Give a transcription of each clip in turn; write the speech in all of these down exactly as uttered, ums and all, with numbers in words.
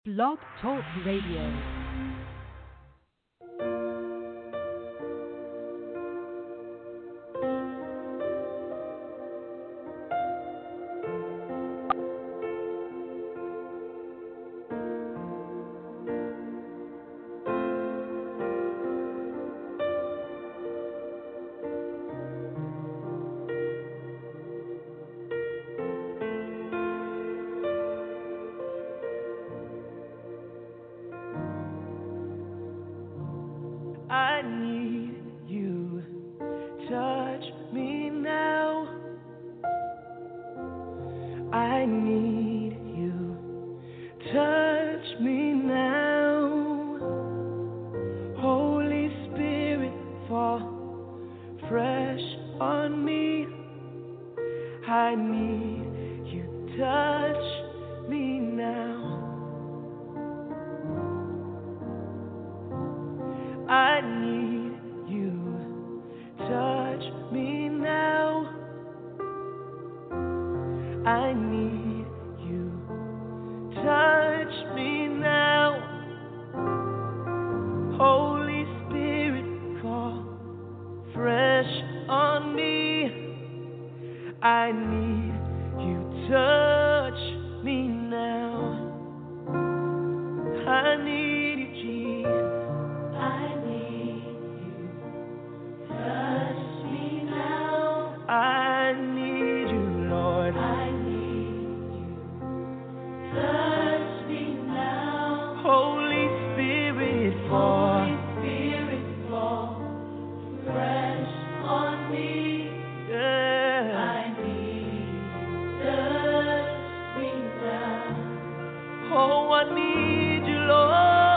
Blog Talk Radio. I need you, touch me now. I need you, touch me now. Holy Spirit, fall fresh on me. I need you, touch me now. I need you, touch me now. I need you, touch me now. Holy Spirit, fall fresh on me. I need you, touch me now. I need you, Jesus. I need you, touch me now. I need you, Lord. I need you, touch me now. Holy Spirit, fall. Holy Spirit, fall fresh on me. Yeah. I need you, touch me now. Oh, I need you, Lord.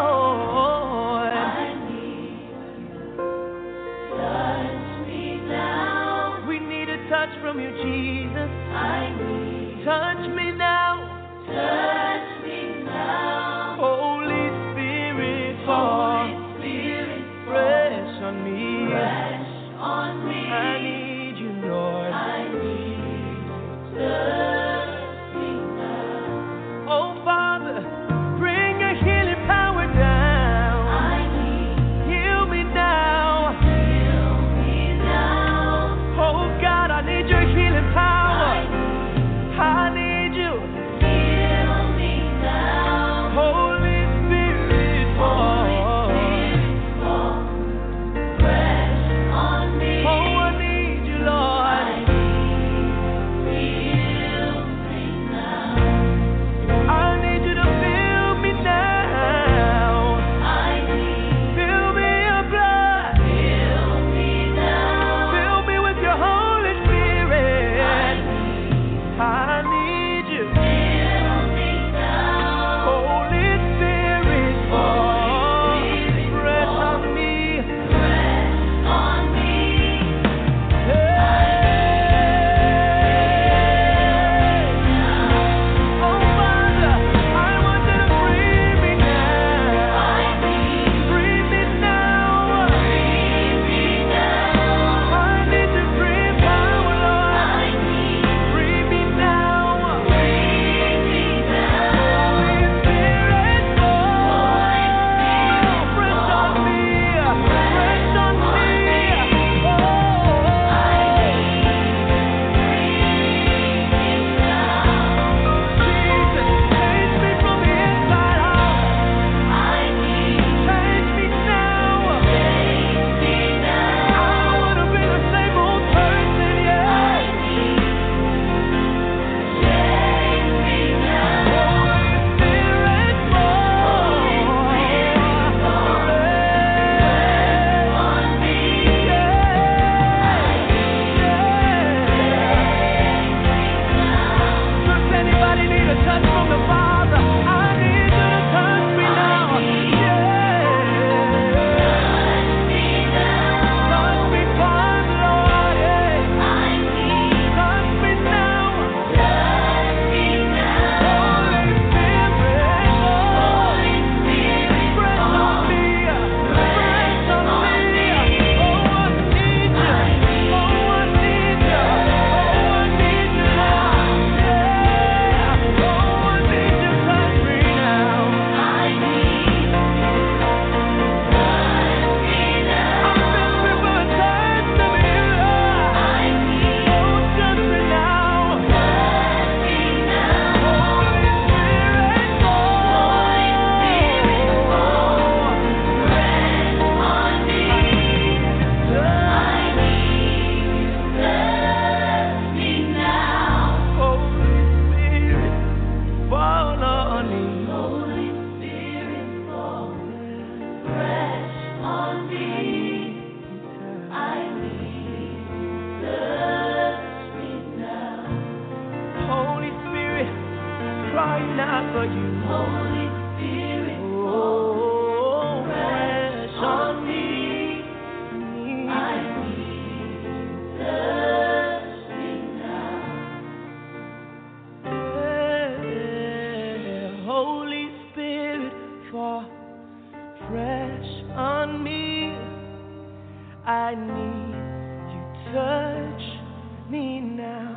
fresh on me. I need you, touch me now.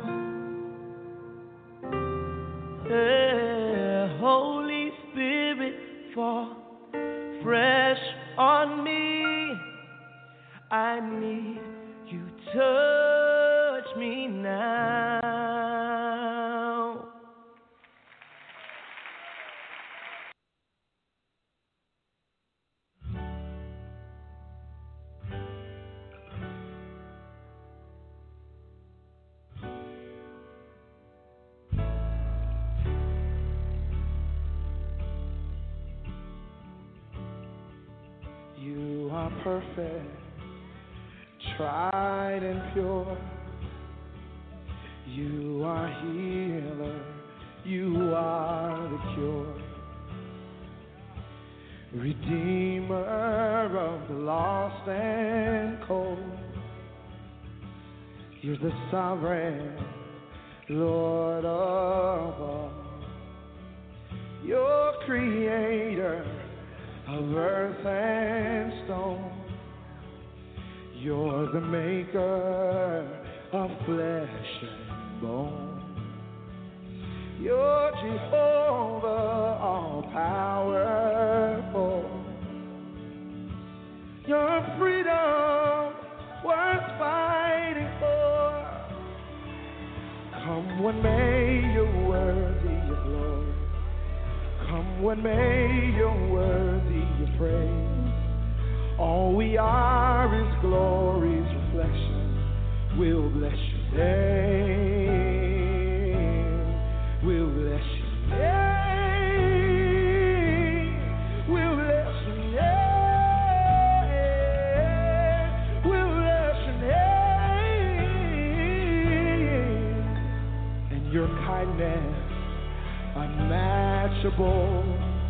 Uh, Holy Spirit, fall fresh on me. I need you, touch me now. You are perfect, tried and pure. You are healer, you are the cure. Redeemer of the lost and cold. You're the sovereign Lord of all. You're creator of earth and stone. You're the maker of flesh and bone. You're Jehovah, all powerful. Your freedom worth fighting for. Come what may, you're worthy of glory. Come what may, you're worthy of praise. All we are is glory's reflection. We'll bless your name. We'll bless your name. We'll bless your name. We'll bless your name. And your kindness unmatchable.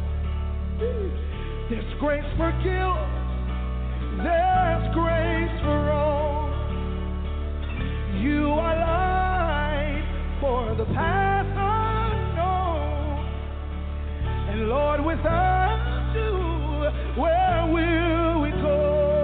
There's grace for guilt, there's grace for all. You are light for the path unknown. And Lord, without you, where will we go?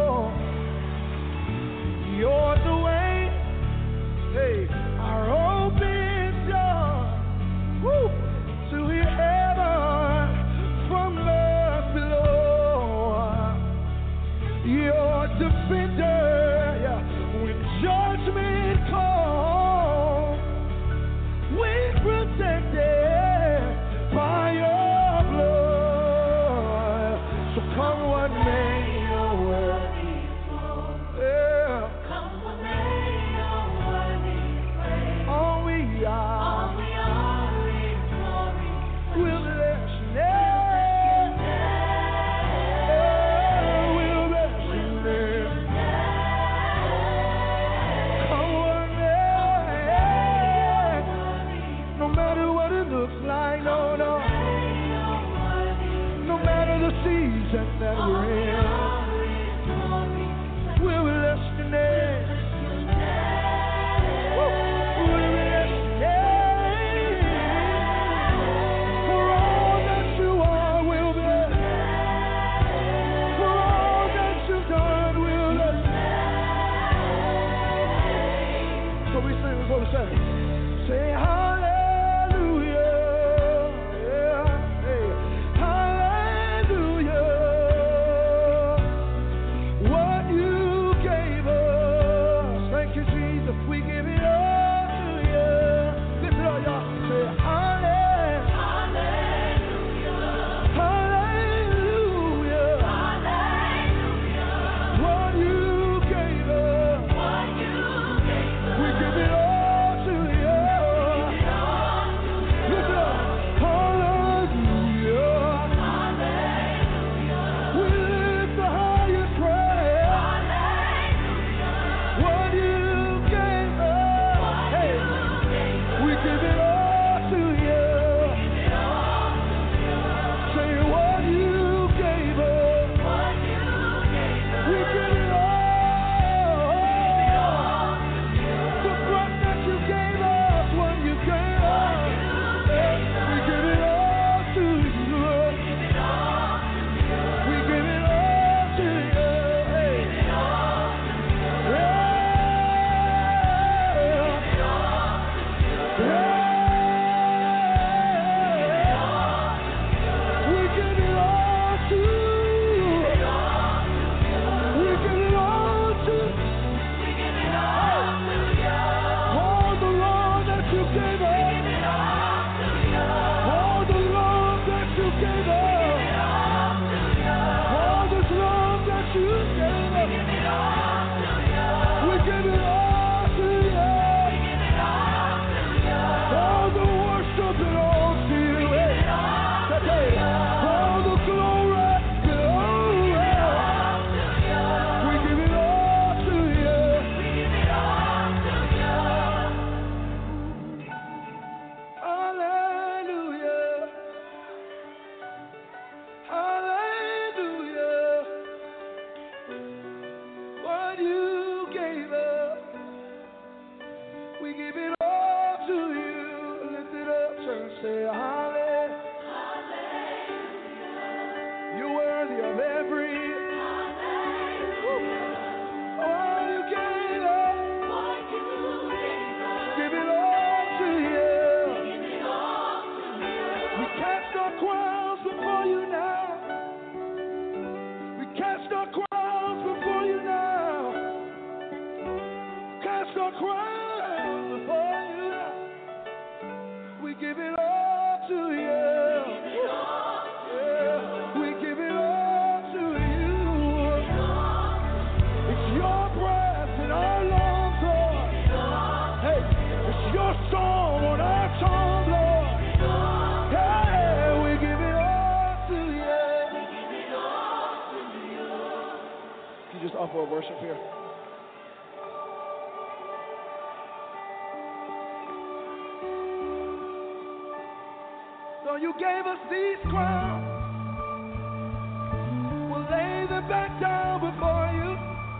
You're the way, hey, our open door. Woo! To heaven from earth below. Your defender, yeah, when judgment comes, we protected by your blood. So come what may, your worthy flow. Yeah. Come what may, your worthy praise. All we are. All we are is glory. We'll bless your name. We'll bless your name. Come what may. No matter what it looks like, no, no. No matter the season that we're in, we'll bless your name. Woo. We'll bless your name. For all that you are, we'll bless. For all that you've done, we'll bless. So we sing, that's what we say. Say hallelujah. Yeah. Hey. Hallelujah. just offer a worship here? So you gave us these crowns. We'll lay them back down before you.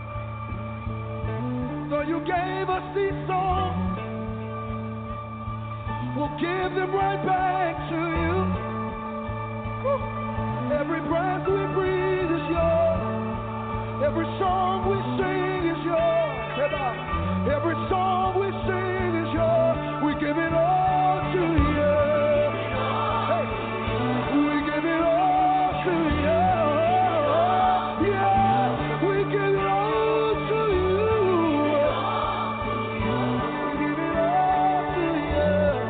So you gave us these songs. We'll give them right back to you. Woo. Every breath we breathe is yours. Every song we sing is yours. Every song we sing is yours. We give it all to you. Hey. We give it all to you. Yeah, we give it all to you. We give it all to you.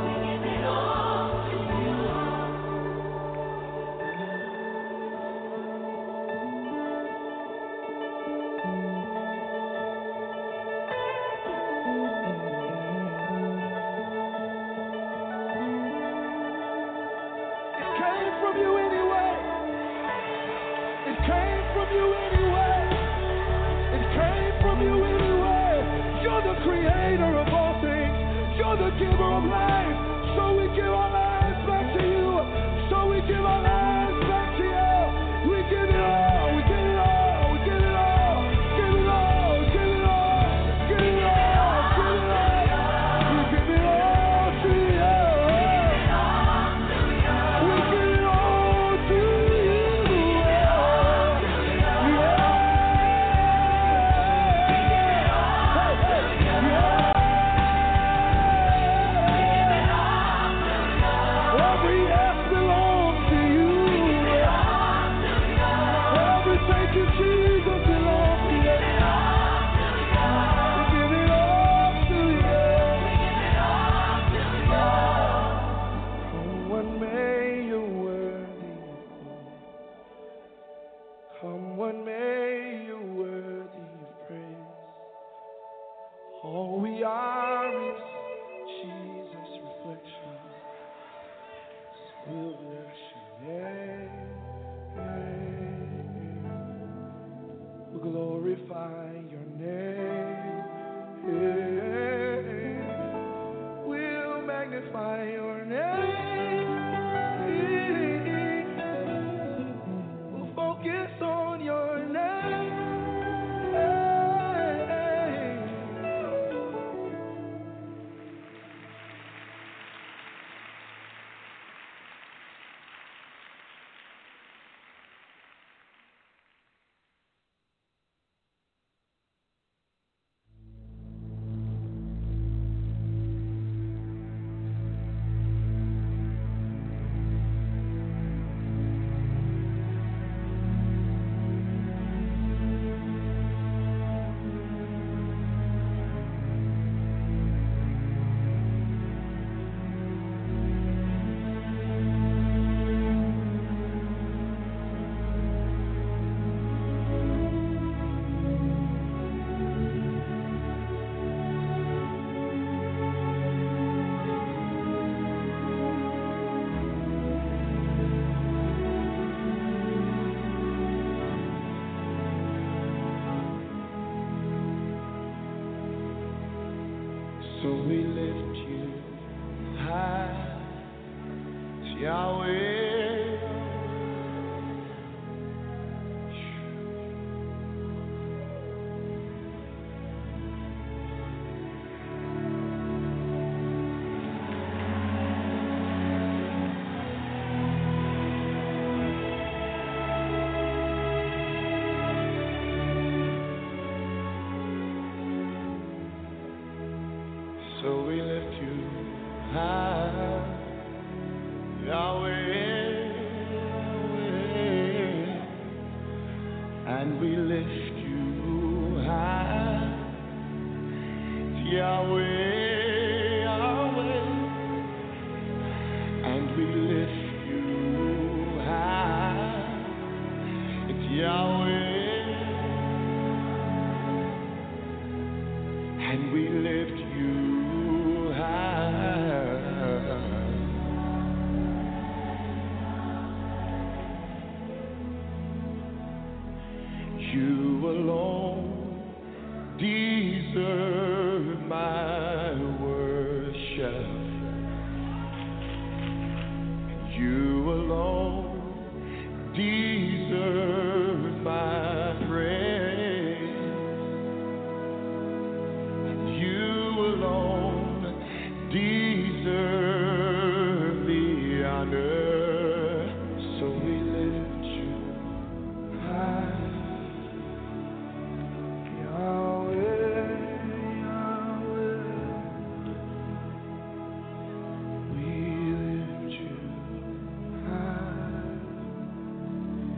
Creator of all things, you're the giver of life. So we give our lives back to you. So we give our lives back to you. We give it all, we give it all, we give it all, give it all, give it all, give it all, give it all. We give it all to you. We give it all to you. All we are is Jesus' reflection. We'll bless your name. We'll glorify your name. We'll magnify your name. We'll focus on your name. So we lift you high, Yahweh. So we lift you high, Yahweh, and we lift you high, Yahweh, Yahweh, and we lift you high, it's Yahweh, and we lift you. You alone deserve my worship. You alone deserve my praise. You alone deserve the honor. So we lift you high. Yahweh, Yahweh, we lift you high.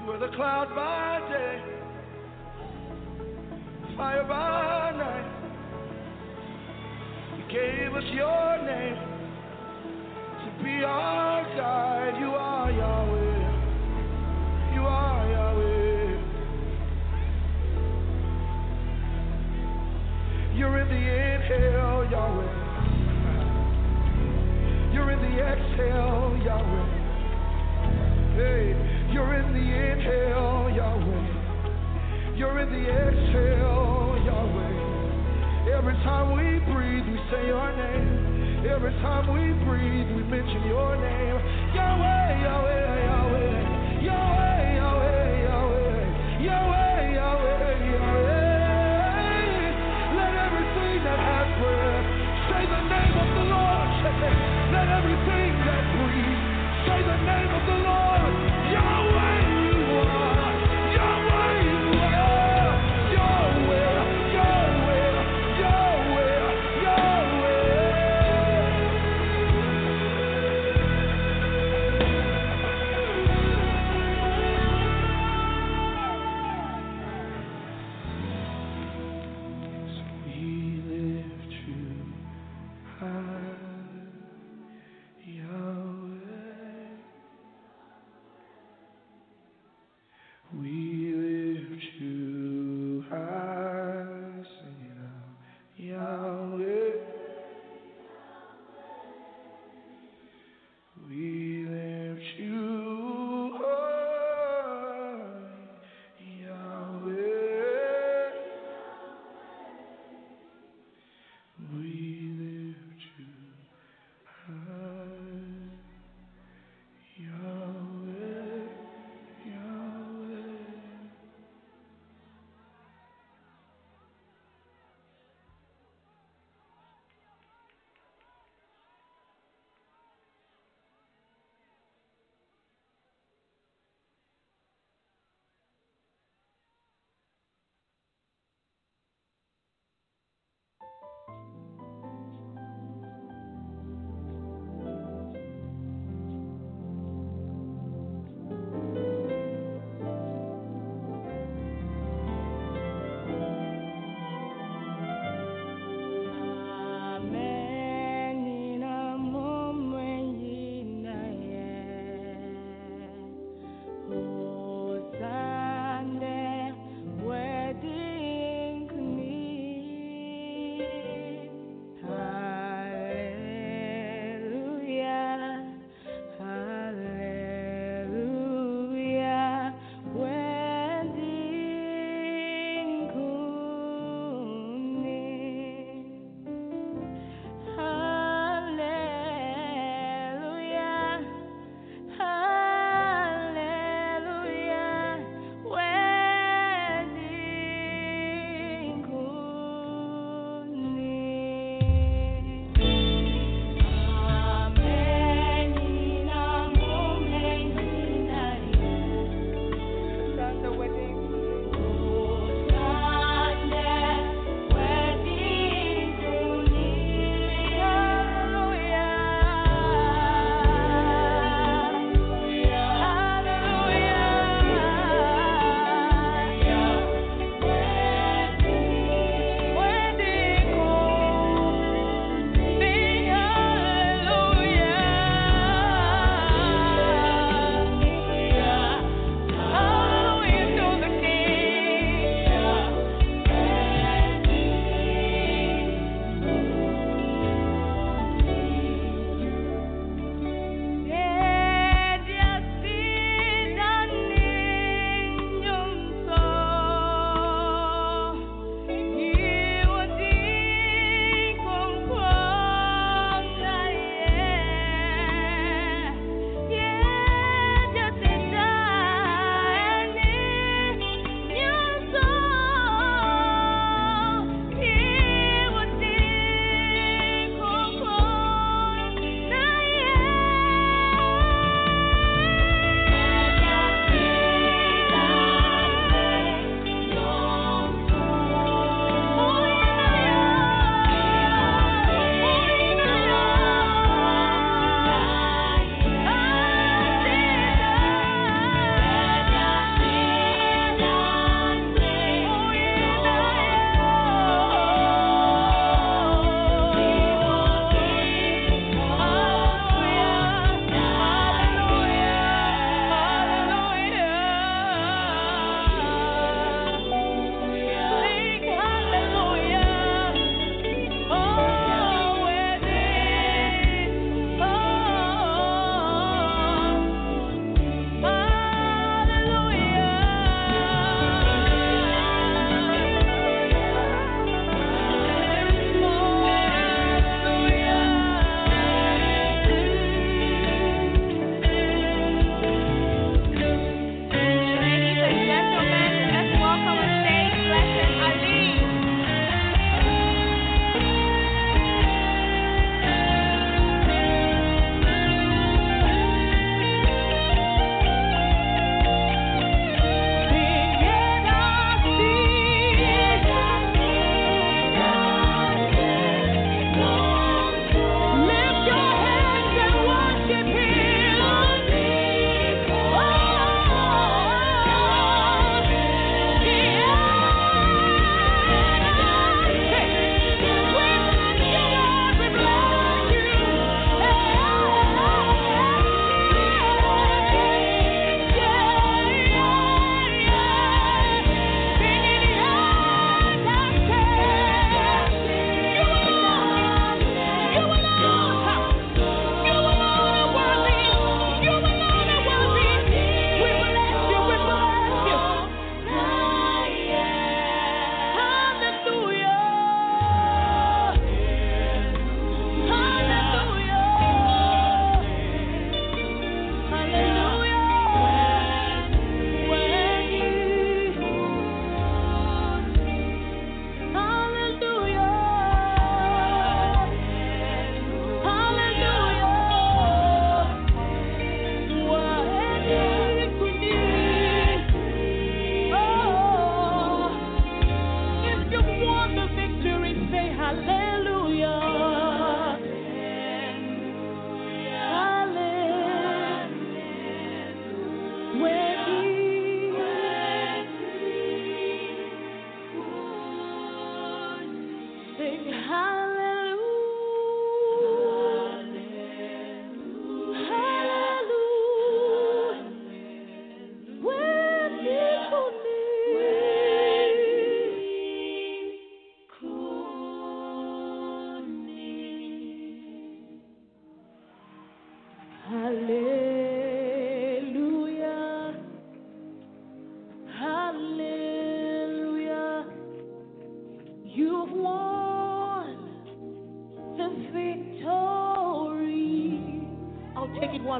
You are the cloud by day, fire by night. You gave us your name to be our guide. You are Yahweh. You are Yahweh. You're in the inhale, Yahweh. You're in the exhale, Yahweh. Hey, you're in the inhale, Yahweh. You're in the exhale, Yahweh. Every time we breathe, we say your name. Every time we breathe, we mention your name. Yahweh, Yahweh, Yahweh. Yahweh, Yahweh, Yahweh. Yahweh, Yahweh, Yahweh. Let everything that has breath say the name of the Lord. Let everything that breathes say the name of the Lord. Yahweh, you are. Yahweh, you are. Yahweh, Yahweh, Yahweh, Yahweh. So we lift you high, Yahweh. We lift you high, sing it out, Yahweh. We lift you high, Yahweh. We lift you high, Yahweh, Yahweh.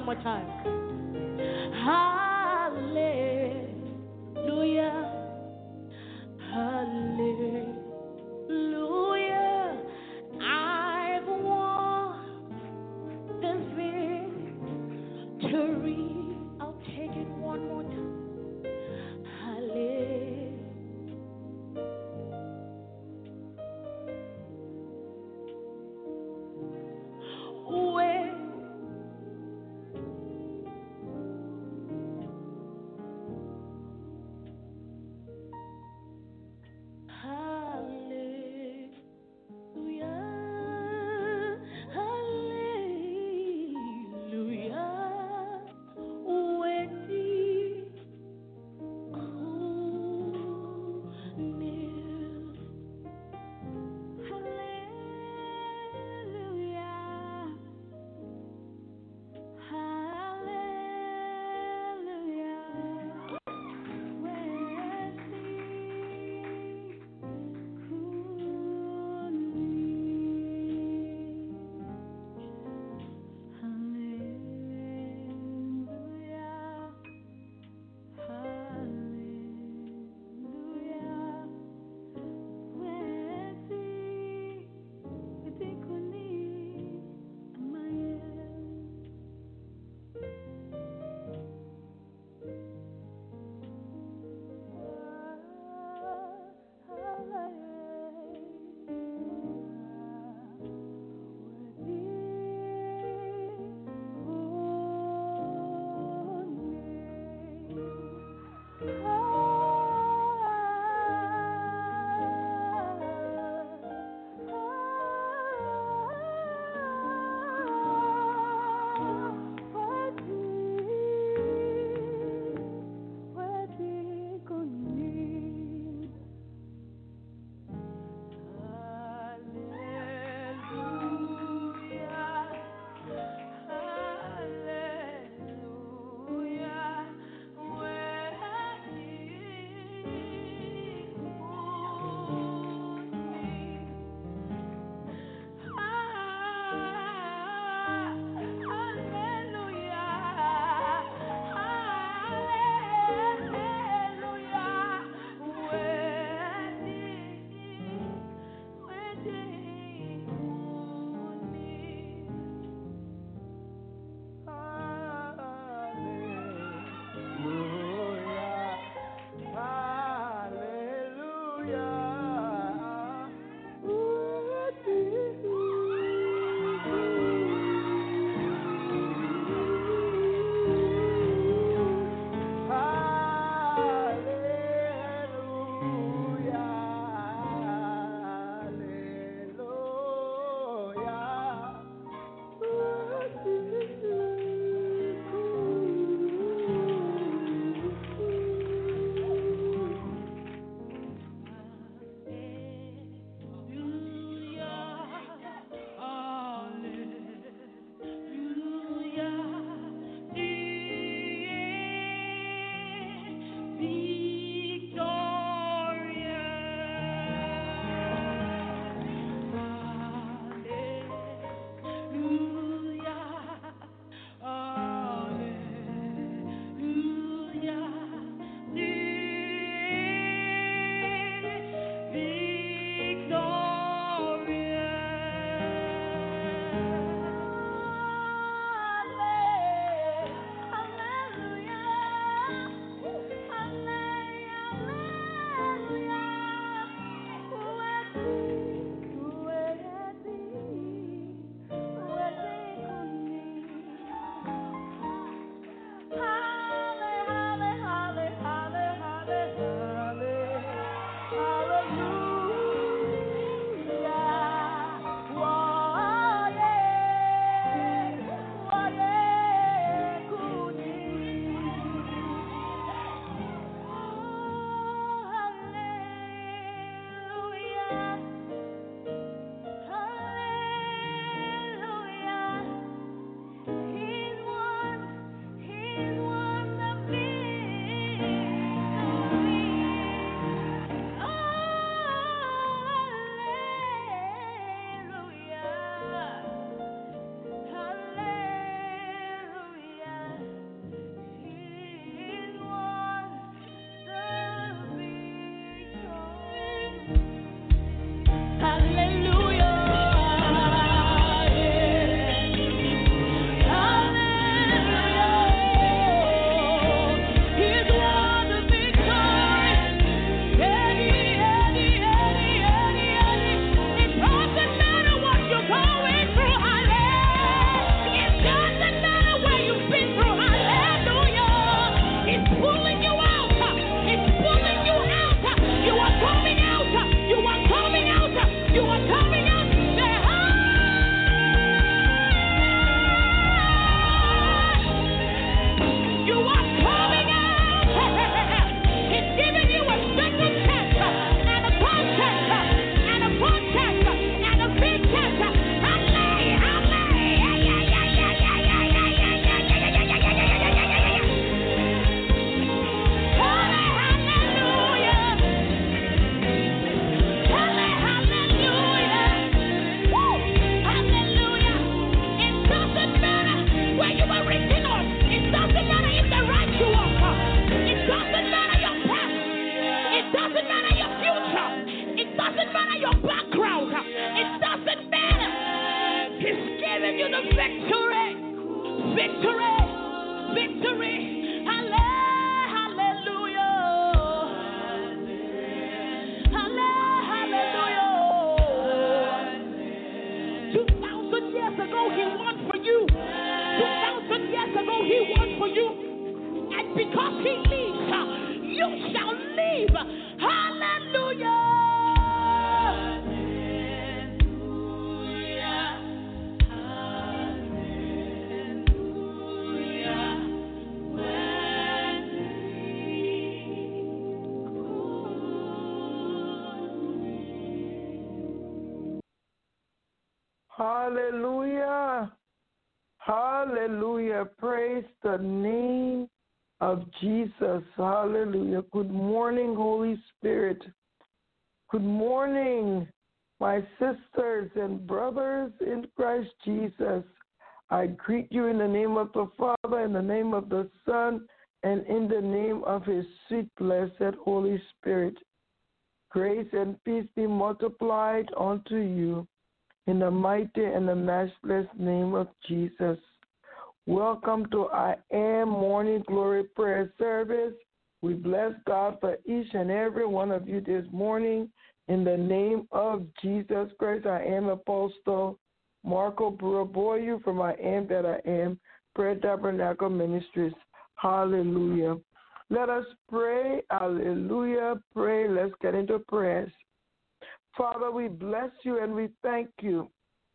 one more time. Hallelujah. Hallelujah. I've won this victory. I'll take it one more time. Hallelujah. Hallelujah. because he lives, you shall live. Hallelujah. Hallelujah. Hallelujah. Praise the name of Jesus. Hallelujah. Good morning, Holy Spirit. Good morning, my sisters and brothers in Christ Jesus. I greet you in the name of the Father, in the name of the Son, and in the name of his sweet, blessed Holy Spirit. Grace and peace be multiplied unto you. In the mighty and the matchless name of Jesus. Welcome to I Am Morning Glory Prayer Service. We bless God for each and every one of you this morning. In the name of Jesus Christ, I am Apostle Marco Buraboyu from I Am That I Am Prayer Tabernacle Ministries. Hallelujah. Let us pray. Hallelujah. Pray. Let's get into prayers. Father, we bless you and we thank you.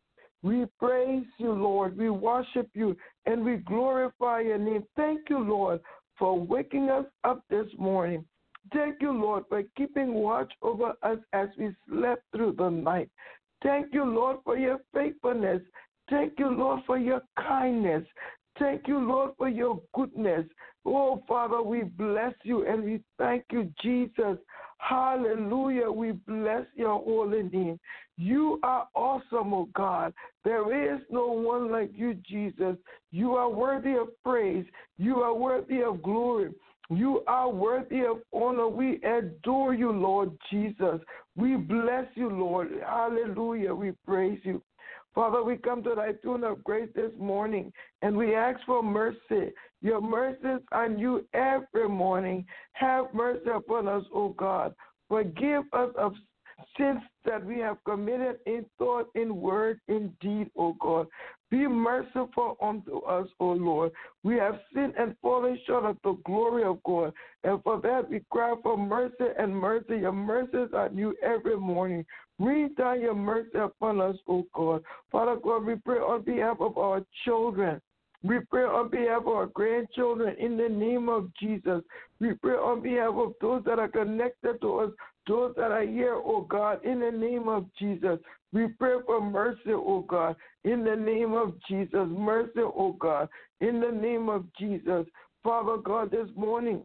We praise you, Lord. We worship you and we glorify your name. Thank you, Lord, for waking us up this morning. Thank you, Lord, for keeping watch over us as we slept through the night. Thank you, Lord, for your faithfulness. Thank you, Lord, for your kindness. Thank you, Lord, for your goodness. Oh, Father, we bless you and we thank you, Jesus. Hallelujah. We bless your holy name. You are awesome, oh God. There is no one like you, Jesus. You are worthy of praise. You are worthy of glory. You are worthy of honor. We adore you, Lord Jesus. We bless you, Lord. Hallelujah. We praise you. Father, we come to thy throne of grace this morning, and we ask for mercy. Your mercies are new every morning. Have mercy upon us, O God. Forgive us of sins that we have committed in thought, in word, in deed, O God. Be merciful unto us, O Lord. We have sinned and fallen short of the glory of God. And for that we cry for mercy and mercy. Your mercies are new every morning. Rain down your mercy upon us, O God. Father God, we pray on behalf of our children. We pray on behalf of our grandchildren in the name of Jesus. We pray on behalf of those that are connected to us, those that are here, oh God, in the name of Jesus. We pray for mercy, oh God, in the name of Jesus. Mercy, oh God, in the name of Jesus. Father God, this morning,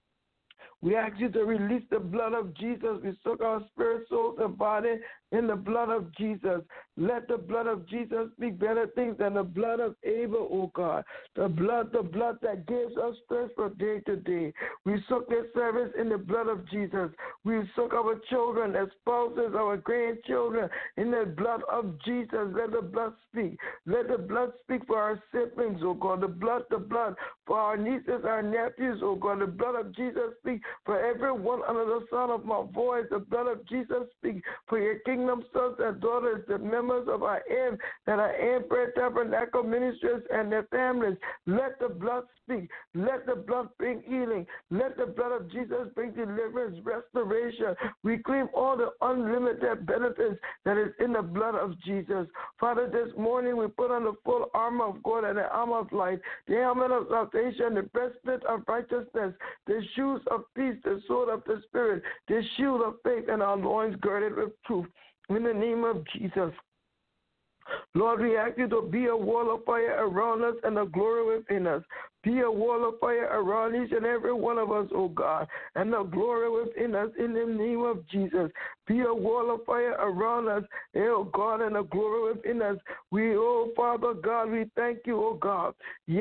we ask you to release the blood of Jesus. We soak our spirit, soul, and body in the blood of Jesus. Let the blood of Jesus speak better things than the blood of Abel, oh God. The blood, the blood that gives us strength from day to day. We soak this service in the blood of Jesus. We soak our children, our spouses, our grandchildren in the blood of Jesus. Let the blood speak. Let the blood speak for our siblings, oh God. The blood, the blood for our nieces, our nephews, oh God. The blood of Jesus speak for everyone under the sound of my voice. The blood of Jesus speak for your kingdom sons and daughters, the members of I Am that I Am Prayer Tabernacle Ministries and their families. Let the blood speak. Let the blood bring healing. Let the blood of Jesus bring deliverance, restoration. We claim all the unlimited benefits that is in the blood of Jesus. Father, this morning we put on the full armor of God and the armor of light, the helmet of salvation, the breastplate of righteousness, the shoes of peace, the sword of the Spirit, the shield of faith, and our loins girded with truth. In the name of Jesus. Lord, we ask you to be a wall of fire around us and a glory within us. Be a wall of fire around each and every one of us, oh God, and the glory within us in the name of Jesus. Be a wall of fire around us, oh God, and the glory within us. We, oh Father God, we thank you, oh God.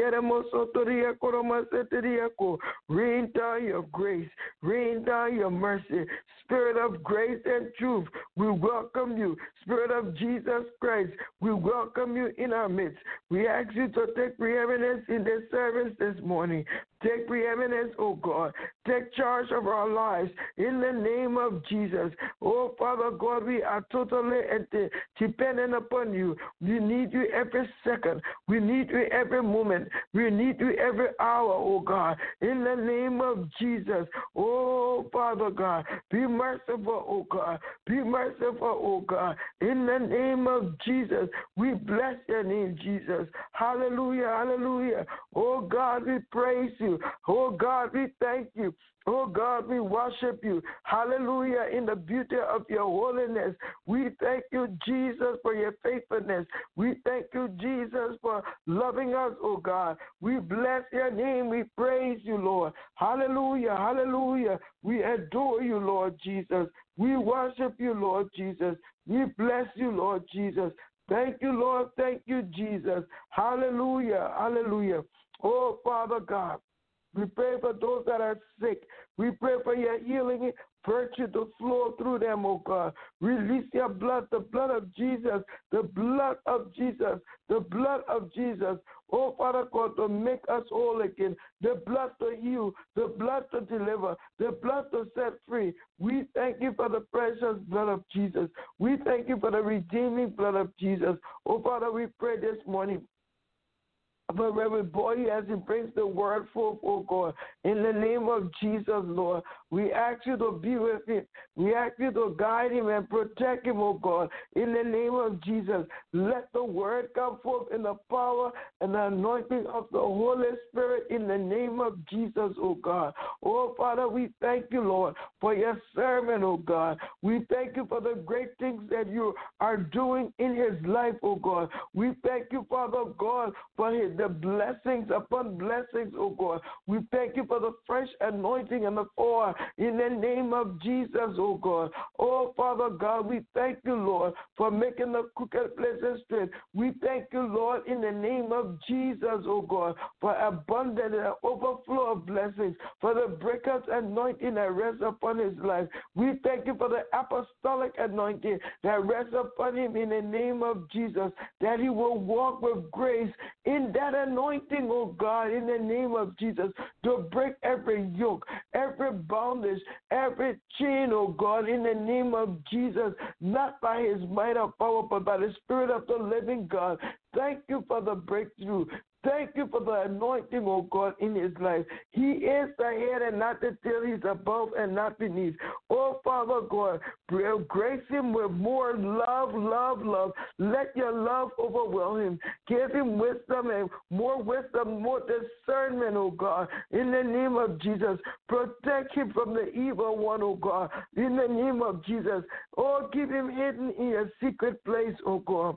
Rain down your grace, rain down your mercy. Spirit of grace and truth, we welcome you. Spirit of Jesus Christ, we welcome you in our midst. We ask you to take preeminence in this service preeminence this morning. Take preeminence, oh God. Take charge of our lives in the name of Jesus. Oh, Father God, we are totally dependent upon you. We need you every second. We need you every moment. We need you every hour, oh God. In the name of Jesus. Oh, Father God, be merciful, oh God. Be merciful, oh God. In the name of Jesus, we bless your name, Jesus. Hallelujah, hallelujah. Oh God, we praise you. Oh God, we thank you. Oh God, we worship you. Hallelujah, in the beauty of your holiness. We thank you, Jesus, for your faithfulness. We thank you, Jesus, for loving us, oh God. We bless your name. We praise you, Lord. Hallelujah, hallelujah. We adore you, Lord Jesus. We worship you, Lord Jesus. We bless you, Lord Jesus. Thank you, Lord. Thank you, Jesus. Hallelujah, hallelujah. Oh, Father God, we pray for those that are sick. We pray for your healing virtue to flow through them, oh God. Release your blood, the blood of Jesus, the blood of Jesus, the blood of Jesus. Oh, Father God, to make us whole again, the blood to heal, the blood to deliver, the blood to set free. We thank you for the precious blood of Jesus. We thank you for the redeeming blood of Jesus. Oh, Father, we pray this morning for Reverend Boyd as he brings the word forth, oh God. In the name of Jesus, Lord, we ask you to be with him. We ask you to guide him and protect him, oh God. In the name of Jesus, let the word come forth in the power and the anointing of the Holy Spirit in the name of Jesus, oh God. Oh, Father, we thank you, Lord, for your servant, oh God. We thank you for the great things that you are doing in his life, oh God. We thank you, Father God, for his the blessings upon blessings, oh God. We thank you for the fresh anointing and the oil in the name of Jesus, oh God. Oh, Father God, we thank you, Lord, for making the crooked places straight. We thank you, Lord, in the name of Jesus, oh God, for abundant and overflow of blessings, for the breakers anointing that rests upon his life. We thank you for the apostolic anointing that rests upon him in the name of Jesus, that he will walk with grace in that anointing, oh God, in the name of Jesus, to break every yoke, every bondage, every chain, oh God, in the name of Jesus, not by his might or power, but by the Spirit of the living God. Thank you for the breakthrough. Thank you for the anointing, oh God, in his life. He is the head and not the tail. He's above and not beneath. Oh, Father God, grace him with more love, love, love. Let your love overwhelm him. Give him wisdom and more wisdom, more discernment, oh God, in the name of Jesus. Protect him from the evil one, oh God, in the name of Jesus. Oh, keep him hidden in your secret place, oh God.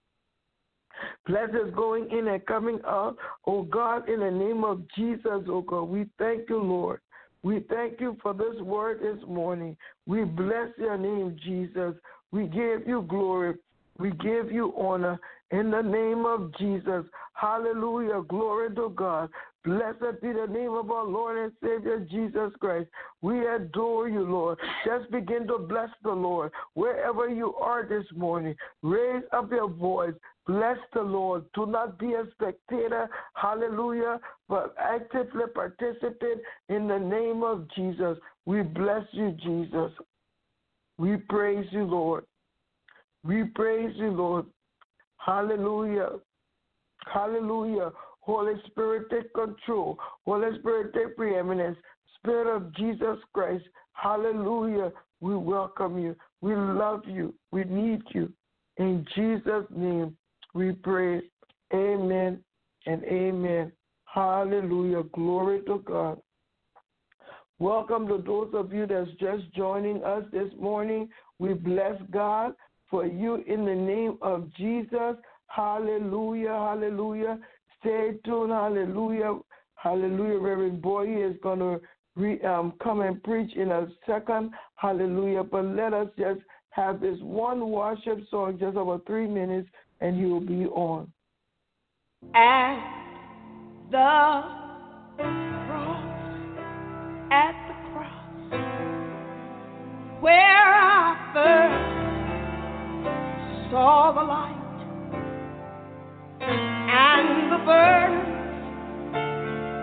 Bless us going in and coming out, oh God, in the name of Jesus, oh God. We thank you, Lord. We thank you for this word this morning. We bless your name, Jesus. We give you glory. We give you honor in the name of Jesus. Hallelujah. Glory to God. Blessed be the name of our Lord and Savior, Jesus Christ. We adore you, Lord. Just begin to bless the Lord wherever you are this morning. Raise up your voice. Bless the Lord. Do not be a spectator. Hallelujah. But actively participate in the name of Jesus. We bless you, Jesus. We praise you, Lord. We praise you, Lord. Hallelujah. Hallelujah. Holy Spirit, take control. Holy Spirit, take preeminence. Spirit of Jesus Christ, hallelujah. We welcome you. We love you. We need you. In Jesus' name, we pray. Amen and amen. Hallelujah. Glory to God. Welcome to those of you that's just joining us this morning. We bless God for you in the name of Jesus. Hallelujah. Hallelujah. Stay tuned. Hallelujah. Hallelujah. Reverend Boyd is going to re, um, come and preach in a second. Hallelujah. But let us just have this one worship song, just over three minutes, and he will be on. At the cross, at the cross, where I first saw the light and the burden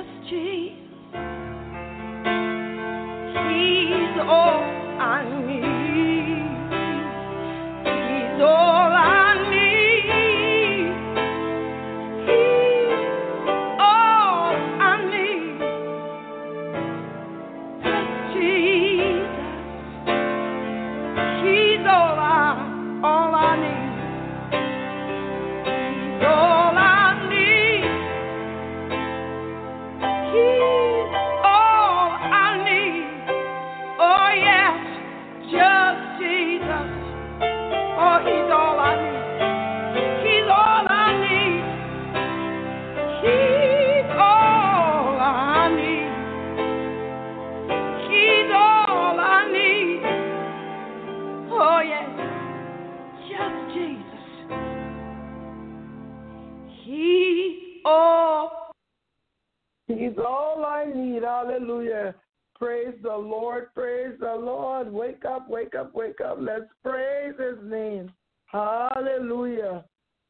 just Jesus. He's all I need. He's all I need. He's all I need. Just Jesus. He's all I, all I need. He's all I need. He's all I need. Oh yes, just Jesus. Oh, he's all I need. He's all I need. He's all I need. He's all I need. Oh yes, just Jesus. He's all. He's all I need. Hallelujah. Praise the Lord. Praise the Lord. Wake up, wake up, wake up. Let's praise his name. Hallelujah.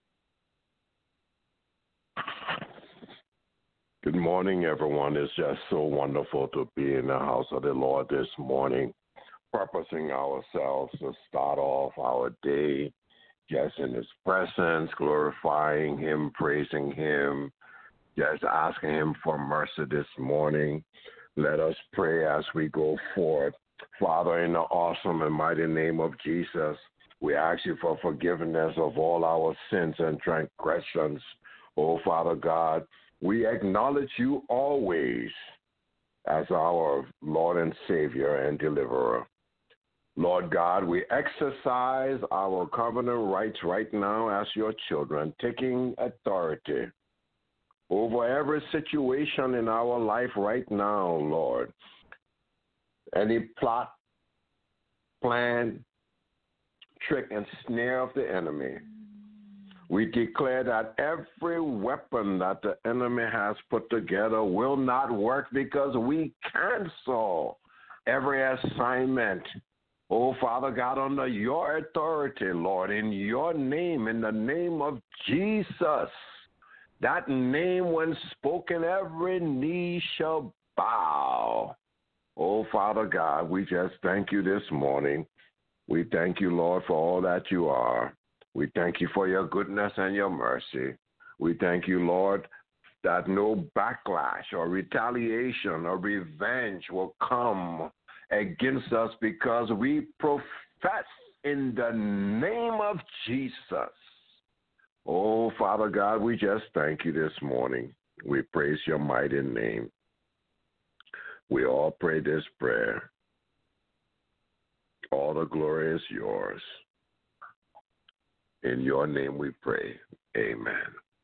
Good morning, everyone. It's just so wonderful to be in the house of the Lord this morning, purposing ourselves to start off our day just in his presence, glorifying him, praising him, just asking him for mercy this morning. Let us pray as we go forward. Father, in the awesome and mighty name of Jesus, we ask you for forgiveness of all our sins and transgressions. Oh, Father God, we acknowledge you always as our Lord and Savior and Deliverer. Lord God, we exercise our covenant rights right now as your children, taking authority over every situation in our life right now, Lord. Any plot, plan, trick, and snare of the enemy, we declare that every weapon that the enemy has put together will not work because we cancel every assignment. Oh, Father God, under your authority, Lord, in your name, in the name of Jesus, that name, when spoken, every knee shall bow. Oh, Father God, we just thank you this morning. We thank you, Lord, for all that you are. We thank you for your goodness and your mercy. We thank you, Lord, that no backlash or retaliation or revenge will come against us because we profess in the name of Jesus. Oh, Father God, we just thank you this morning. We praise your mighty name. We all pray this prayer. All the glory is yours. In your name we pray. Amen.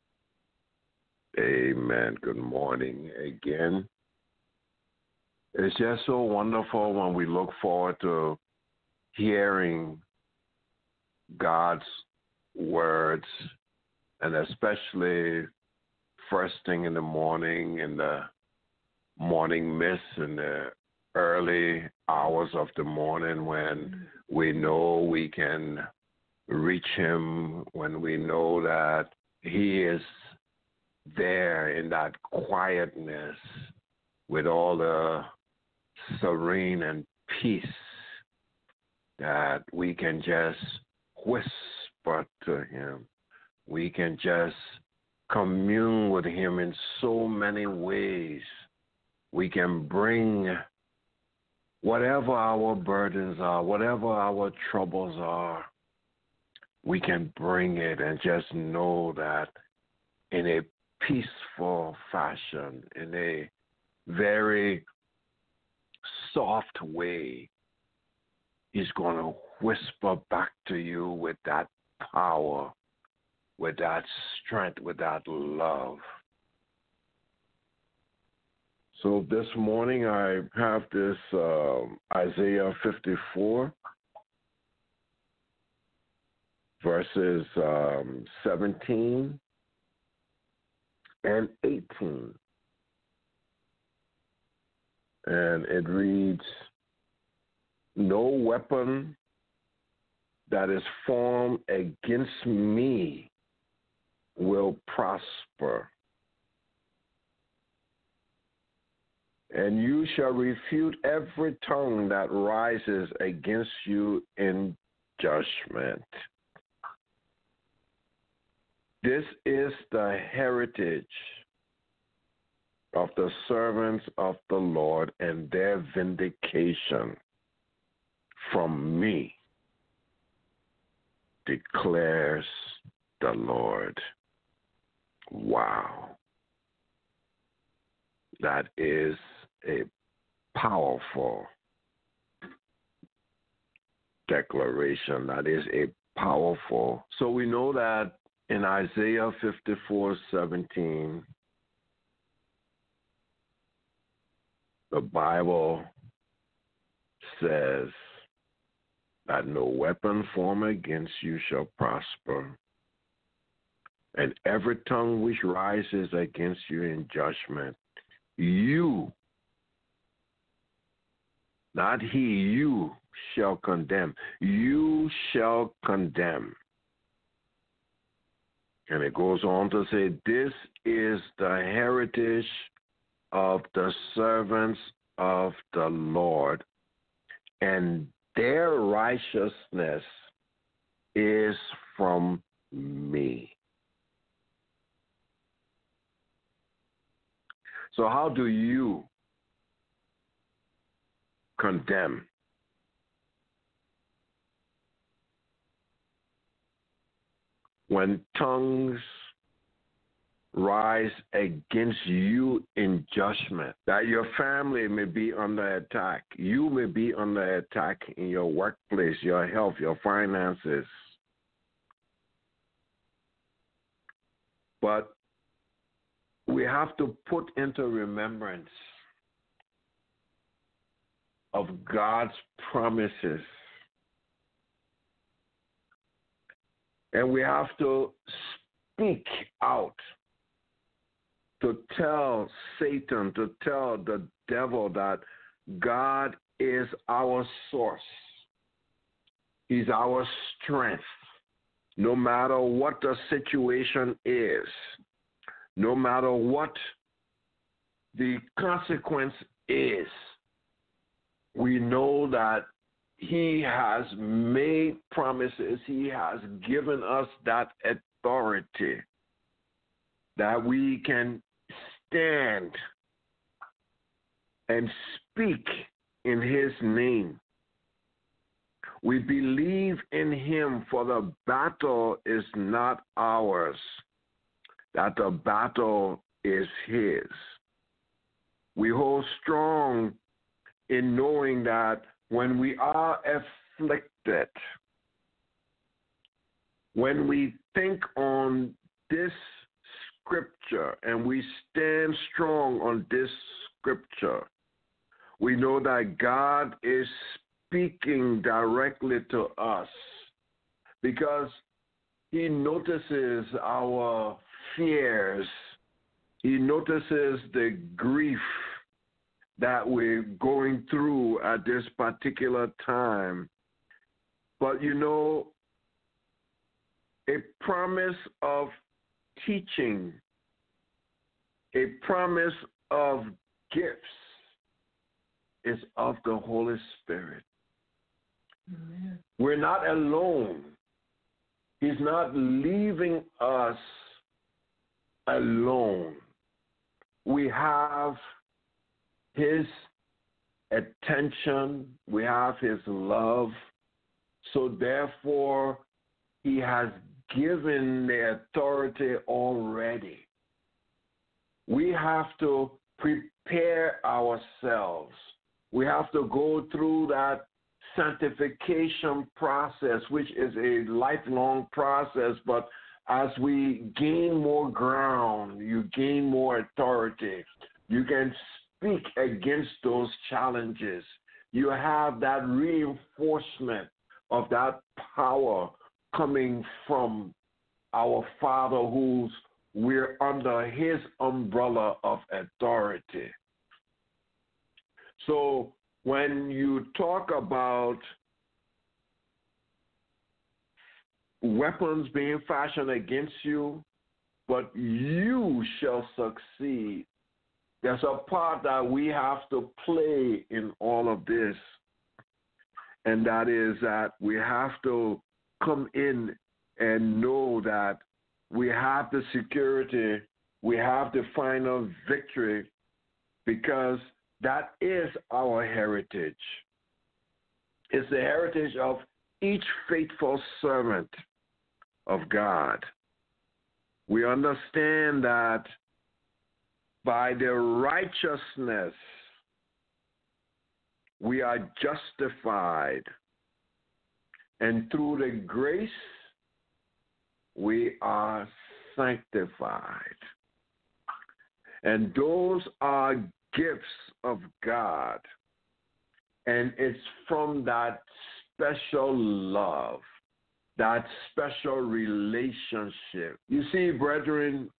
Amen. Good morning again. It's just so wonderful when we look forward to hearing God's words, and especially first thing in the morning, in the morning mist, in the early hours of the morning when we know we can reach him, when we know that he is there in that quietness with all the serene and peace that we can just whisper to him. We can just commune with him in so many ways. We can bring whatever our burdens are, whatever our troubles are, we can bring it and just know that in a peaceful fashion, in a very soft way, he's going to whisper back to you with that power, with that strength, with that love. So this morning I have this uh, Isaiah fifty-four, verses um, seventeen and eighteen. And it reads, "No weapon that is formed against me will prosper, and you shall refute every tongue that rises against you in judgment. This is the heritage of the servants of the Lord, and their vindication from me, declares the Lord. Wow. That is a powerful declaration. That is a powerful. So we know that in Isaiah fifty-four seventeen, the Bible says that no weapon formed against you shall prosper, and every tongue which rises against you in judgment, you, not he, you shall condemn. You shall condemn. And it goes on to say, this is the heritage of the servants of the Lord, and their righteousness is from me. So how do you condemn? When tongues rise against you in judgment, that your family may be under attack, you may be under attack in your workplace, your health, your finances. But we have to put into remembrance of God's promises. And we have to speak out to tell Satan, to tell the devil that God is our source. He's our strength. No matter what the situation is, no matter what the consequence is, we know that he has made promises. He has given us that authority that we can stand and speak in his name. We believe in him, for the battle is not ours, that the battle is his. We hold strong in knowing that when we are afflicted, when we think on this scripture and we stand strong on this scripture, we know that God is speaking directly to us because he notices our fears. He notices the grief that we're going through at this particular time. But you know, a promise of teaching, a promise of gifts is of the Holy Spirit. Amen. We're not alone. He's not leaving us alone. We have his attention, we have his love, so therefore he has given the authority already. We have to prepare ourselves. We have to go through that sanctification process, which is a lifelong process, but as we gain more ground, you gain more authority. You can speak against those challenges. You have that reinforcement of that power coming from our Father, who's we're under his umbrella of authority. So when you talk about weapons being fashioned against you, but you shall succeed, there's a part that we have to play in all of this, and that is that we have to come in and know that we have the security, we have the final victory, because that is our heritage. It's the heritage of each faithful servant of God. We understand that by the righteousness we are justified, and through the grace we are sanctified. And those are gifts of God. And it's from that special love, that special relationship. You see, brethren,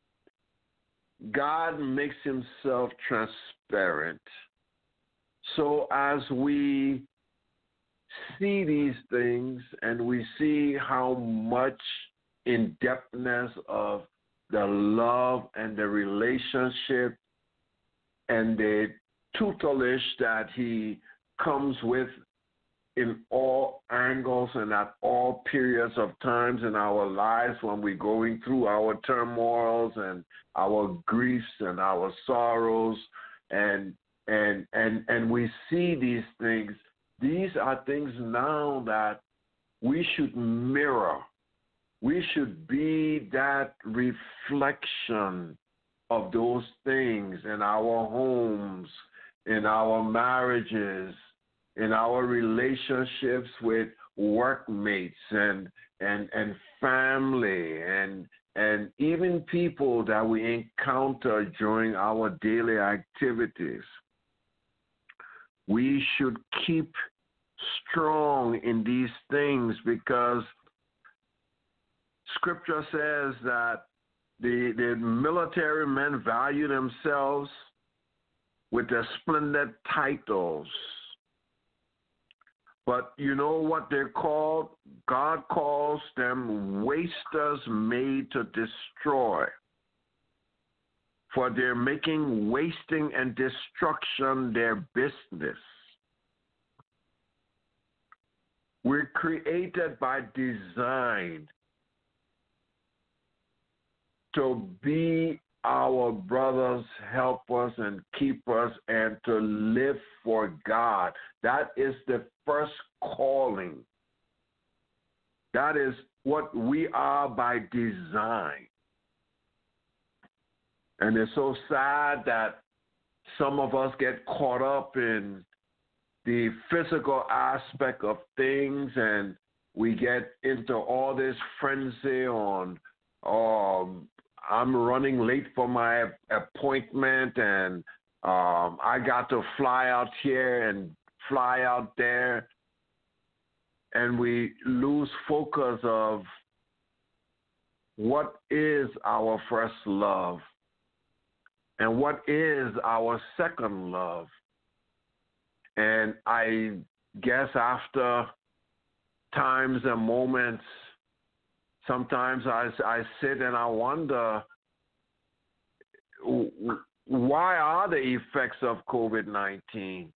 God makes himself transparent. So as we see these things and we see how much in-depthness of the love and the relationship and the tutelage that he comes with in all angles and at all periods of times in our lives when we're going through our turmoils and our griefs and our sorrows, and and and and we see these things. These are things now that we should mirror. We should be that reflection of those things in our homes, in our marriages, in our relationships with workmates and and and family and and even people that we encounter during our daily activities. We should keep strong in these things, because Scripture says that the, the military men value themselves with their splendid titles. But you know what they're called? God calls them wasters made to destroy. For they're making wasting and destruction their business. We're created by design to be our brothers, helpers, and keepers, and to live for God. That is the first calling. That is what we are by design. And it's so sad that some of us get caught up in the physical aspect of things, and we get into all this frenzy on, um, I'm running late for my appointment, and um, I got to fly out here and fly out there, and we lose focus of what is our first love and what is our second love. And I guess after times and moments, sometimes I, I sit and I wonder, why are the effects of COVID nineteen?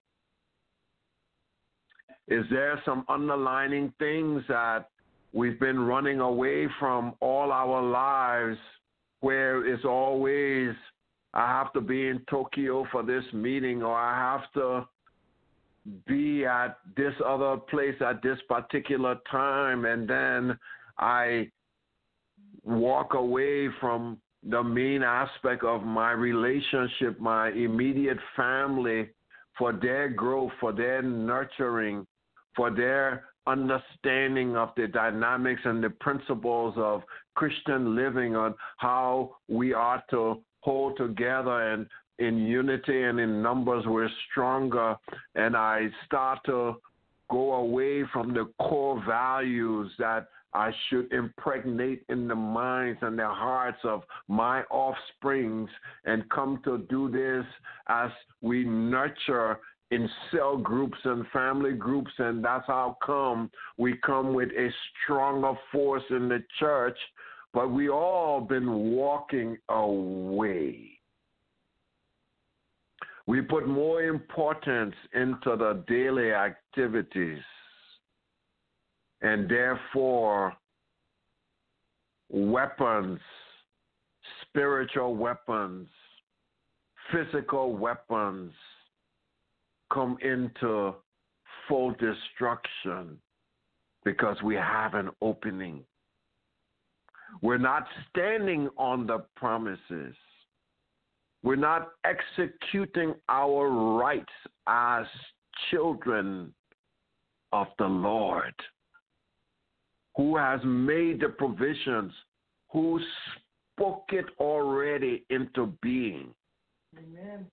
Is there some underlying things that we've been running away from all our lives, where it's always, I have to be in Tokyo for this meeting, or I have to be at this other place at this particular time, and then I walk away from the main aspect of my relationship, my immediate family, for their growth, for their nurturing, for their understanding of the dynamics and the principles of Christian living, on how we are to hold together, and in unity and in numbers we're stronger. And I start to go away from the core values that I should impregnate in the minds and the hearts of my offsprings, and come to do this as we nurture in cell groups and family groups. And that's how come we come with a stronger force in the church. But we all been walking away. We put more importance into the daily activities, and therefore weapons, spiritual weapons, physical weapons come into full destruction because we have an opening. We're not standing on the promises. We're not executing our rights as children of the Lord, who has made the provisions, who spoke it already into being. Amen.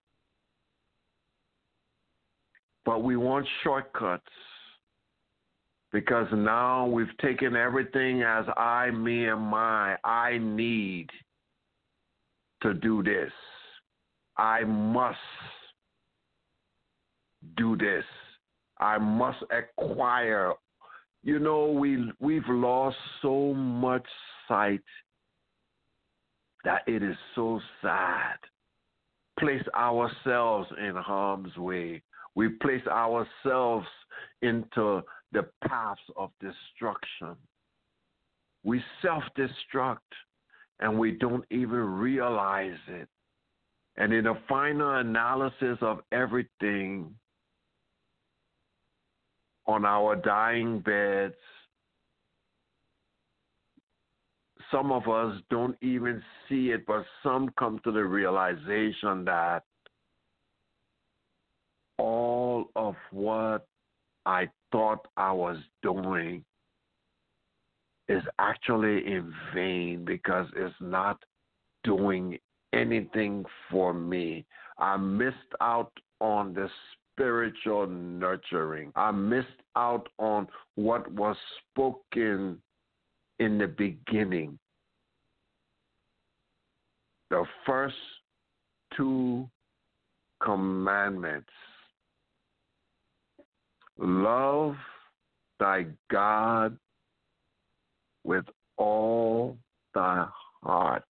But we want shortcuts because now we've taken everything as I, me, and my. I need to do this. I must do this. I must acquire. You know, we, we've lost so much sight that it is so sad. Place ourselves in harm's way. We place ourselves into the paths of destruction. We self-destruct, and we don't even realize it. And in the final analysis of everything, on our dying beds, some of us don't even see it, but some come to the realization that all of what I thought I was doing is actually in vain because it's not doing anything for me. I missed out on the spiritual nurturing. I missed out on what was spoken in the beginning. The first two commandments. Love thy God with all thy heart.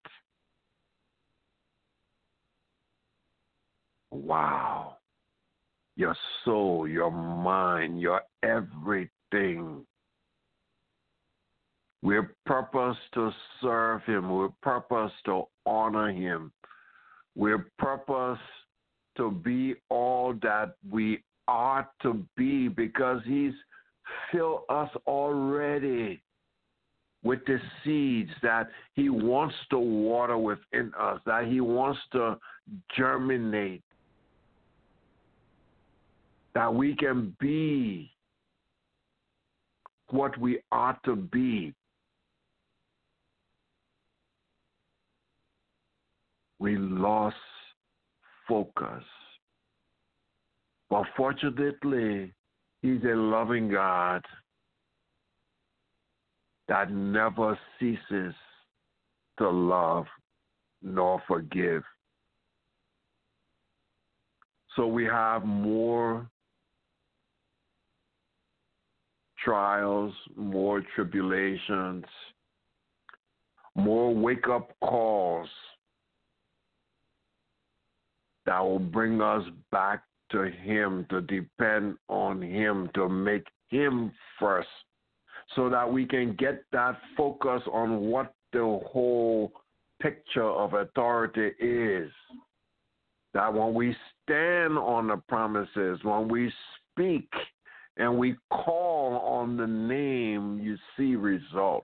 Wow. Your soul, your mind, your everything. We're purposed to serve him. We're purposed to honor him. We're purposed to be all that we ought to be because he's filled us already with the seeds that he wants to water within us, that he wants to germinate, that we can be what we ought to be. We lost focus. But fortunately, he's a loving God that never ceases to love nor forgive. So we have more trials, more tribulations, more wake-up calls that will bring us back to him, to depend on him, to make him first, so that we can get that focus on what the whole picture of authority is. That when we stand on the promises, when we speak and we call on the name, you see results.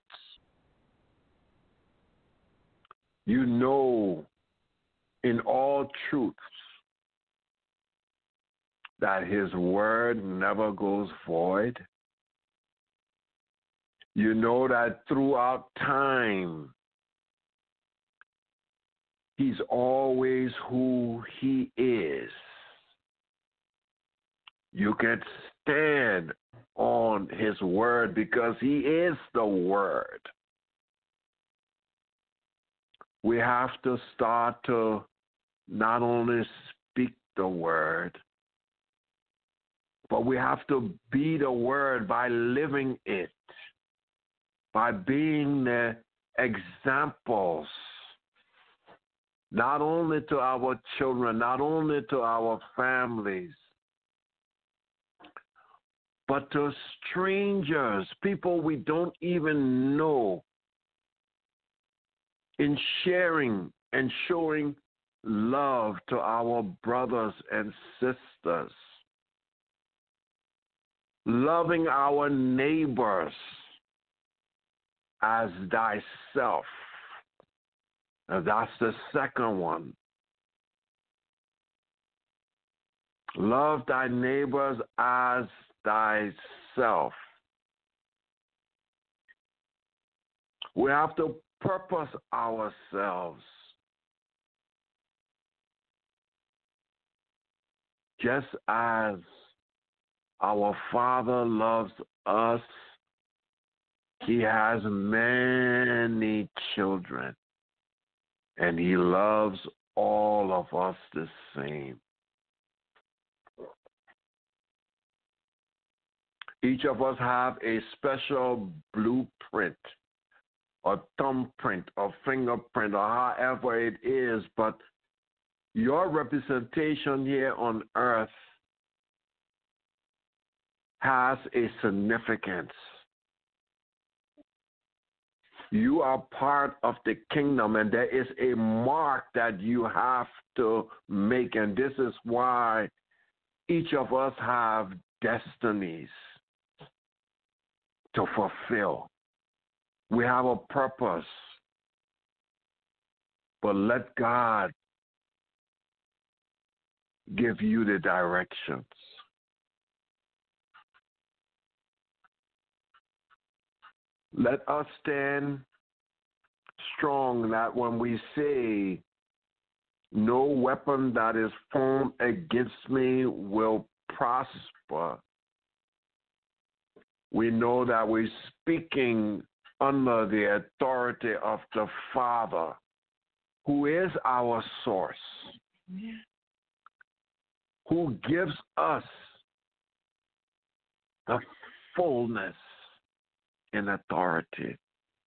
You know in all truths that his word never goes void. You know that throughout time, he's always who he is. You can stand on his word because he is the word. We have to start to not only speak the word, but we have to be the word by living it, by being the examples not only to our children, not only to our families, but to strangers, people we don't even know, in sharing and showing love to our brothers and sisters, loving our neighbors as thyself. And that's the second one. Love thy neighbors as thyself. We have to purpose ourselves. Just as our Father loves us, He has many children, and He loves all of us the same. Each of us have a special blueprint, or thumbprint, or fingerprint, or however it is, but your representation here on earth has a significance. You are part of the kingdom, and there is a mark that you have to make, and this is why each of us have destinies to fulfill. We have a purpose, but let God give you the directions. Let us stand strong that when we say, no weapon that is formed against me will prosper, we know that we're speaking under the authority of the Father, who is our source, who gives us the fullness and authority.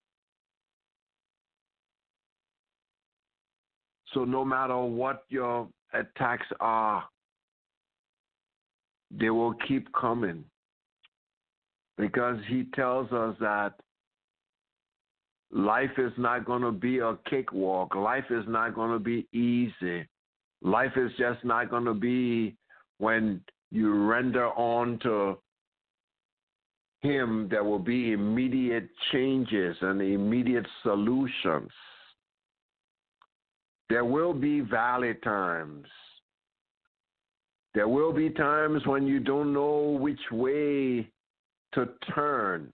So no matter what your attacks are, they will keep coming, because He tells us that life is not going to be a cakewalk. Life is not going to be easy. Life is just not going to be when you render on to Him, there will be immediate changes and immediate solutions. There will be valley times. There will be times when you don't know which way to turn.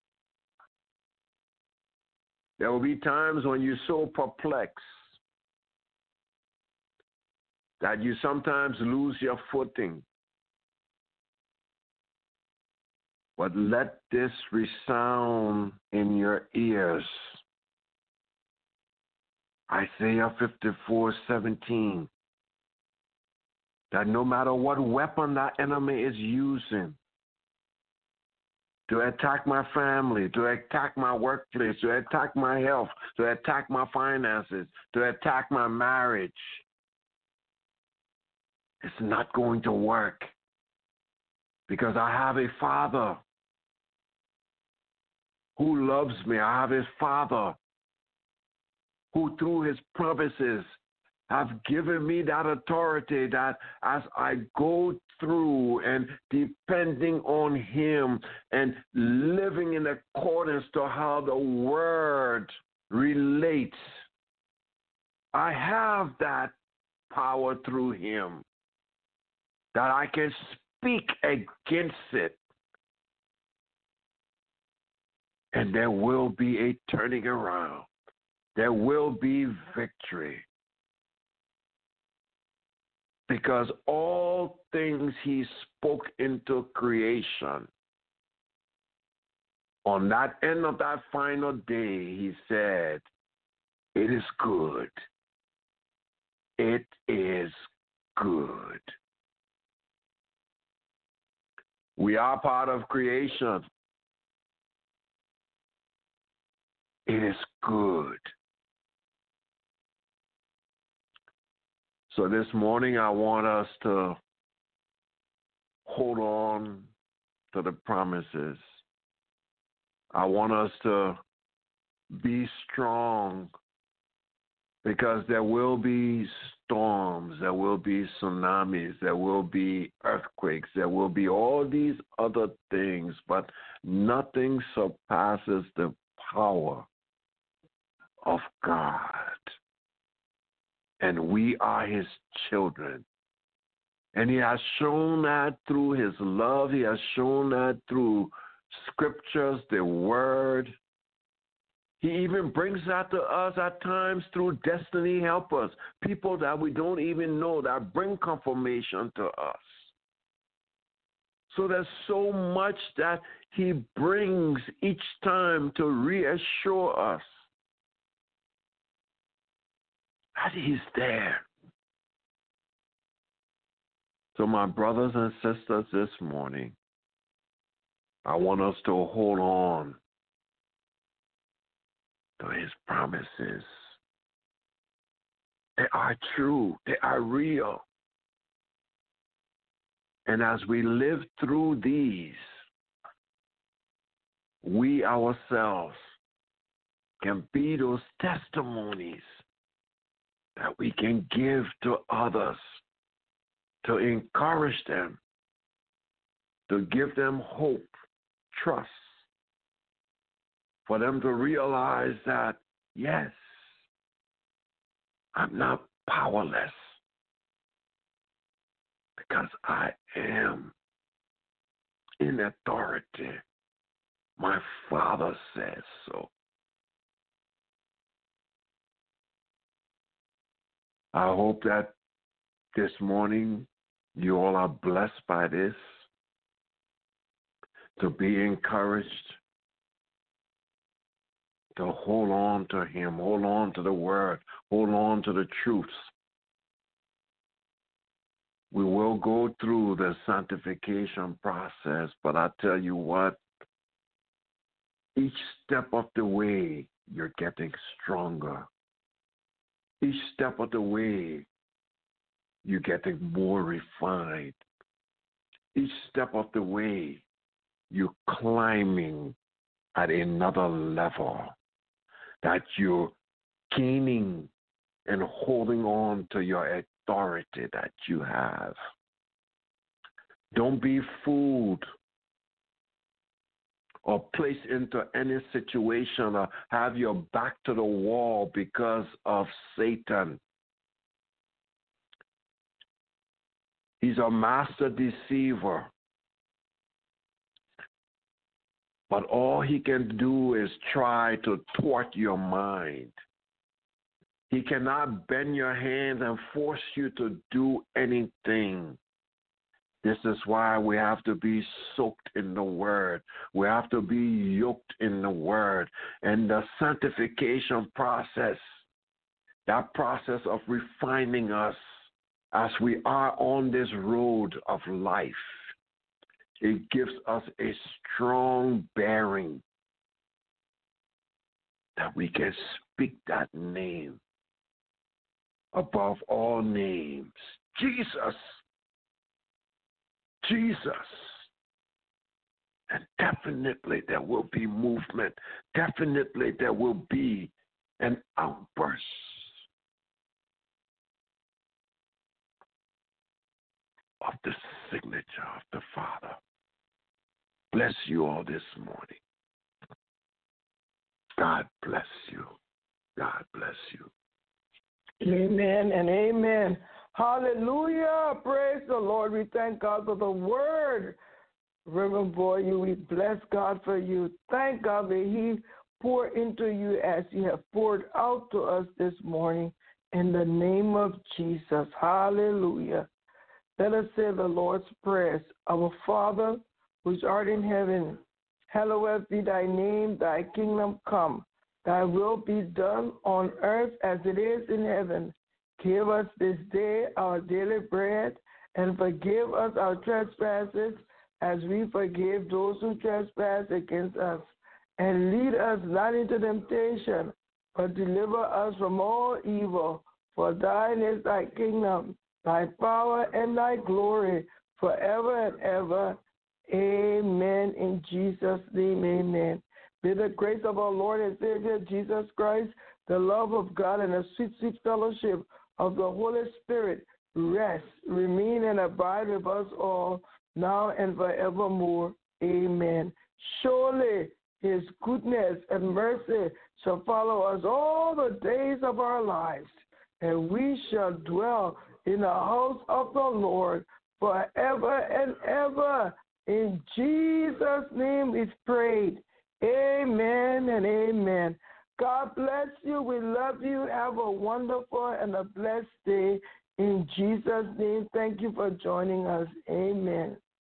There will be times when you're so perplexed that you sometimes lose your footing. But let this resound in your ears. Isaiah fifty-four seventeen. That no matter what weapon that enemy is using to attack my family, to attack my workplace, to attack my health, to attack my finances, to attack my marriage, it's not going to work, because I have a Father who loves me. I have a Father who through His promises have given me that authority, that as I go through and depending on Him and living in accordance to how the Word relates, I have that power through Him, that I can speak against it, and there will be a turning around. There will be victory. Because all things He spoke into creation, on that end of that final day, He said, it is good. It is good. We are part of creation. It is good. So this morning I want us to hold on to the promises. I want us to be strong because there will be storms, there will be tsunamis, there will be earthquakes, there will be all these other things, but nothing surpasses the power of God. And we are his children. And he has shown that through his love. He has shown that through scriptures, the word. He even brings that to us at times through destiny helpers, people that we don't even know that bring confirmation to us. So there's so much that he brings each time to reassure us that he's there. So my brothers and sisters, this morning, I want us to hold on to his promises. They are true. They are real. And as we live through these, we ourselves can be those testimonies that we can give to others, to encourage them, to give them hope, trust, for them to realize that, yes, I'm not powerless because I am in authority. My Father says so. I hope that this morning you all are blessed by this, to be encouraged, to hold on to him, hold on to the word, hold on to the truths. We will go through the sanctification process, but I tell you what, each step of the way, you're getting stronger. Each step of the way, you're getting more refined. Each step of the way, you're climbing at another level, that you're gaining and holding on to your authority that you have. Don't be fooled or placed into any situation or have your back to the wall because of Satan. He's a master deceiver. But all he can do is try to thwart your mind. He cannot bend your hands and force you to do anything. This is why we have to be soaked in the word. We have to be yoked in the word. And the sanctification process, that process of refining us as we are on this road of life, it gives us a strong bearing that we can speak that name above all names. Jesus. Jesus. And definitely there will be movement. Definitely there will be an outburst of the signature of the Father. Bless you all this morning. God bless you. God bless you. Amen and amen. Hallelujah. Praise the Lord. We thank God for the word. Reverend Boyer, we bless God for you. Thank God that he poured into you as you have poured out to us this morning in the name of Jesus. Hallelujah. Let us say the Lord's prayers. Our Father, which art in heaven, hallowed be thy name, thy kingdom come. Thy will be done on earth as it is in heaven. Give us this day our daily bread, and forgive us our trespasses as we forgive those who trespass against us. And lead us not into temptation, but deliver us from all evil. For thine is thy kingdom, thy power, and thy glory, forever and ever. Amen. In Jesus' name, amen. May the grace of our Lord and Savior Jesus Christ, the love of God, and the sweet, sweet fellowship of the Holy Spirit rest, remain, and abide with us all, now and forevermore. Amen. Surely his goodness and mercy shall follow us all the days of our lives, and we shall dwell in the house of the Lord forever and ever. In Jesus' name we've prayed. Amen and amen. God bless you. We love you. Have a wonderful and a blessed day. In Jesus' name, thank you for joining us. Amen.